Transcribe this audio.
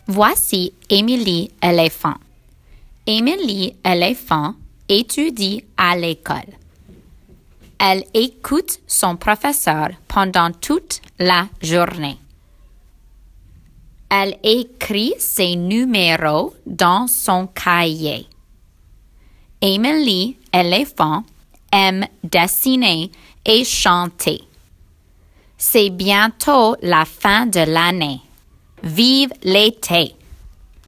Voici Émilie éléphant. Émilie éléphant étudie à l'école. Elle écoute son professeur pendant toute la journée. Elle écrit ses numéros dans son cahier. Émilie éléphant aime dessiner et chanter. C'est bientôt la fin de l'année. Vive l'été!